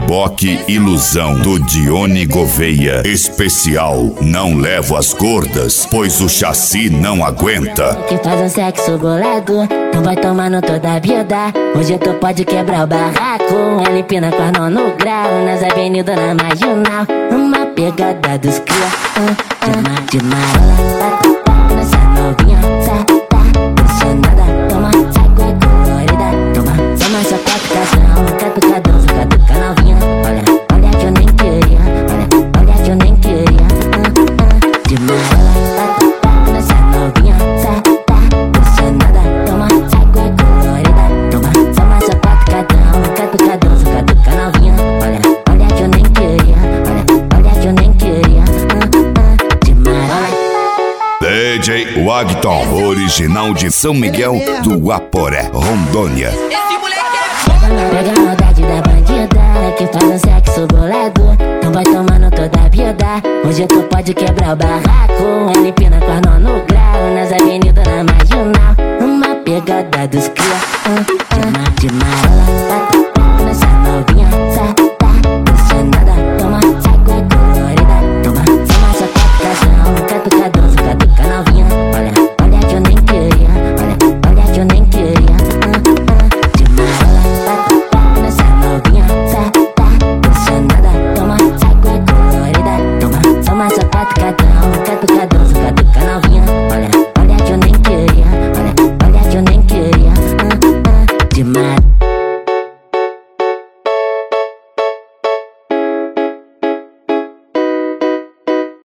Reboque Ilusão, do Dione Gouveia. Especial, não levo as gordas, pois o chassi não aguenta. Que faz um sexo bolado, não vai tomando toda a vida. Hoje tu pode quebrar o barraco. Ela empina com a mão no grau, nas avenidas na marginal. Uma pegada dos cria, de marola, nessa novinha, pressionada. Toma, sai com a colorida. Toma, toma só catucação, catucadão, catuca novinha. Olha, olha que eu nem queria, olha que eu nem queria. De marola, nessa novinha, pressionada. Toma, sai com a colorida. Toma, toma só catucadão, catucadão, catuca novinha. Olha, olha que eu nem queria, olha que eu nem queria. De marola. DJ Wagton, original de São Miguel do Aporé, Rondônia. Pega a maldade da bandida, que faz um sexo bolado. Não vai tomando toda a vida. Hoje tu pode quebrar o barraco. Ela empina com a mão no grau, nas avenidas na marginal. Uma pegada dos cria, de marola.